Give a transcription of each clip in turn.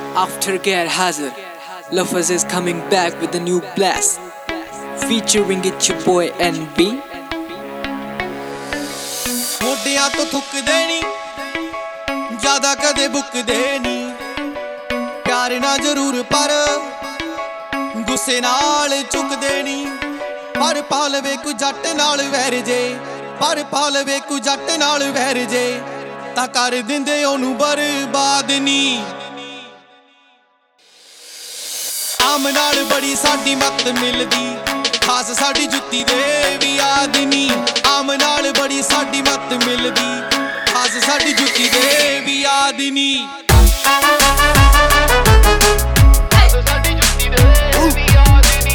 Aftercare Hazard, Lovers is coming back with a new blast, featuring it's your boy NB. ਮੋਢਿਆਂ ਤੋਂ ਥੁੱਕਦੇ ਨੀ ਜ਼ਿਆਦਾ ਕਦੇ ਬੁੱਕਦੇ ਨੀ ਪਿਆਰ ਨਾ ਜ਼ਰੂਰ ਪਰ ਗੁੱਸੇ ਨਾਲ ਚੁੱਕਦੇ ਨੀ ਪਰ ਪਾ ਲਵੇ ਕੋਈ ਜੱਟ ਨਾਲ ਵੈਰ ਜੇ ਪਰ ਪਾ ਲਵੇ ਕੋਈ ਜੱਟ ਨਾਲ ਵੈਰ ਜੇ ਤਾਂ ਕਰ ਦਿੰਦੇ ਉਹਨੂੰ ਬਰਬਾਦ ਨੀ ਆਮ ਨਾਲ ਬੜੀ ਸਾਡੀ ਮੱਤ ਮਿਲਦੀ ਖਾਸ ਸਾਡੀ ਜੁੱਤੀ ਦੇ ਵੀ ਯਾਦ ਨੀ ਆਮ ਨਾਲ ਬੜੀ ਸਾਡੀ ਮੱਤ ਮਿਲਦੀ ਖਾਸ ਸਾਡੀ ਜੁੱਤੀ ਦੇ ਵੀ ਯਾਦ ਨੀ ਸਾਡੀ ਜੁੱਤੀ ਦੇ ਵੀ ਯਾਦ ਨੀ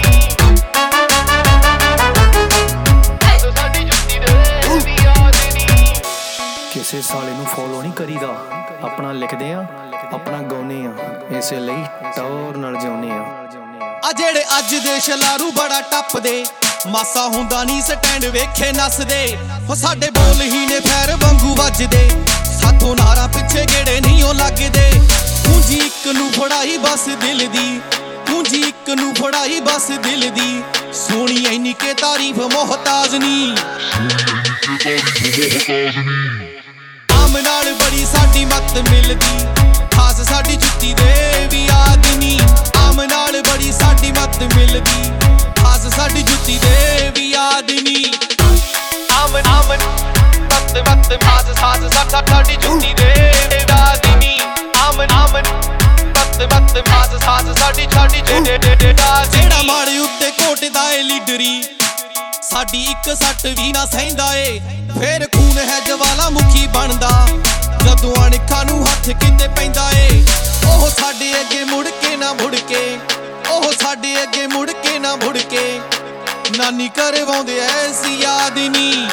ਸਾਡੀ ਜੁੱਤੀ ਦੇ ਵੀ ਯਾਦ ਨੀ ਕਿਸੇ ਸਾਲੇ ਨੂੰ ਫੋਲੋ ਨਹੀਂ ਕਰੀਦਾ ਆਪਣਾ ਲਿਖਦੇ ਆ ਆਪਣਾ ਗਾਉਨੇ ਆ ਇਸੇ ਲਈ ਟੌਰ ਨਾਲ ਜਿਉਂਦੇ ਆ ਆ ਜਿਹੜੇ ਅੱਜ ਦੇ ਸ਼ਲਾਰੂ ਬੜਾ ਟੱਪਦੇ ਮਾਸਾ ਹੁੰਦਾ ਨਹੀਂ ਸਟੈਂਡ ਵੇਖੇ ਨੱਸਦੇ ਹੋ ਸਾਡੇ ਬੋਲ ਹੀ ਨੇ ਫੈਰ ਵਾਂਗੂ ਵੱਜਦੇ ਸਾਥੋਂ ਨਾਰਾ ਪਿੱਛੇ ਗੇੜੇ ਨਹੀਂ ਉਹ ਲੱਗਦੇ ਪੂੰਜੀ ਇੱਕ ਨੂੰ ਫੜਾਈ ਬਸ ਦਿਲ ਦੀ ਪੂੰਜੀ ਇੱਕ ਨੂੰ ਫੜਾਈ ਬਸ ਦਿਲ ਦੀ ਸੋਹਣੀ ਐਨੀ ਕੇ ਤਾਰੀਫ ਮੁਹਤਾਜ ਨੀ ਆਮ ਨਾਲ ਬੜੀ ਸਾਡੀ ਮੱਤ ਮਿਲਦੀ ਖਾਸ ਸਾਡੀ ਜੁੱਤੀ ਦੇ ਵੀ ਯਾਦ ਨੀ ਆਮ ਨਾਲ ਬੜੀ ਸਾਡੀ ਮੱਤ ਮਿਲਦੀ ਖਾਸ ਸਾਡੀ ਜੁੱਤੀ ਦੇ ਵੀ ਯਾਦ ਨੀ ਆਮ ਮੱਤ ਖਾਸ ਸਾਡੀ ਜੁੱਤੀ ਦੇ ਯਾਦ ਨੀ ਆਮ ਮੱਤ ਖਾਸ ਸਾਡੀ ਜਿਹੜਾ ਮਾੜੇ ਉੱਤੇ ਘੋਟਦਾ ਏ ਲੀਡਰੀ ਸਾਡੀ ਇੱਕ ਸੱਟ ਵੀ ਨਾ ਸਹਿੰਦਾ ਏ ਫੇਰ ਖੂਨ ਹੈ ਜਵਾਲਾ ਮੁਖੀ ਬਣਦਾ ਜਦੋਂ ਅਣਖਾਂ ਨੂੰ ਹੱਥ ਕਿਤੇ ਪੈਂਦਾ ਏ ਉਹ ਸਾਡੇ ਅੱਗੇ ਮੁੜ ਕੇ ਨਾ ਮੁੜ ਕੇ ਉਹ ਸਾਡੇ ਅੱਗੇ ਮੁੜ ਕੇ ਨਾ ਮੁੜ ਕੇ ਨਾਨੀ ਕਰਵਾਉਂਦੇ ਐਸੀ ਯਾਦ ਨੀ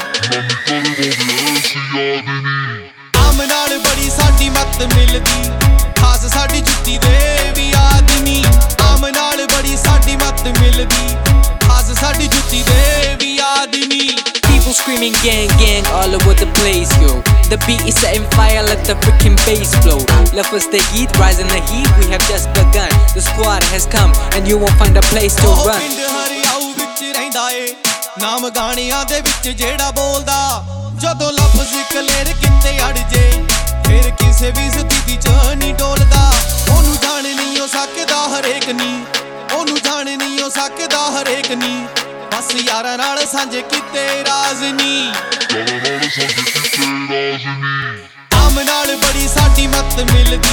ਆਮ ਨਾਲ ਬੜੀ ਸਾਡੀ ਮੱਤ ਮਿਲਦੀ ਖਾਸ ਸਾਡੀ ਜੁੱਤੀ ਦੇ ਵੀ ਯਾਦ ਨੀ ਆਮ ਨਾਲ ਬੜੀ ਸਾਡੀ ਮੱਤ ਮਿਲਦੀ ਖਾਸ ਸਾਡੀ ਜੁੱਤੀ ਦੇ ਵੀ ਯਾਦ ਨੀ People screaming gang gang all over the place, yo. The beat is setting fire, let the freaking bass blow. Lovers they eat, rising the heat, we have just begun. The squad has come and you won't find a place to run. ਪਿੰਡ ਹਰਿਆਊ ਵਿੱਚ ਰਹਿੰਦਾ ਏ ਨਾਮ ਗਾਣਿਆਂ ਦੇ ਵਿੱਚ ਜਿਹੜਾ ਬੋਲਦਾ ਜਦੋਂ ਲਫ਼ਜ਼ ਕਲੇਰ ਕਿਤੇ ਅੜ ਜੇ ਫਿਰ ਕਿਸੇ ਵੀ ਸਥਿਤੀ ਚ ਨਹੀਂ ਡੋਲਦਾ ਉਹਨੂੰ ਜਾਣ ਨਹੀਂ ਹੋ ਸਕਦਾ ਹਰੇਕ ਨੀ ਉਹਨੂੰ ਜਾਣ ਨਹੀਂ ਹੋ ਸਕਦਾ ਹਰੇਕ ਨੀ ਬਸ ਯਾਰਾਂ ਨਾਲ ਸਾਂਝੇ ਕੀਤੇ ਰਾਜ਼ ਨੀ ਆਮ ਨਾਲ ਬੜੀ ਸਾਡੀ ਮੱਤ ਮਿਲਦੀ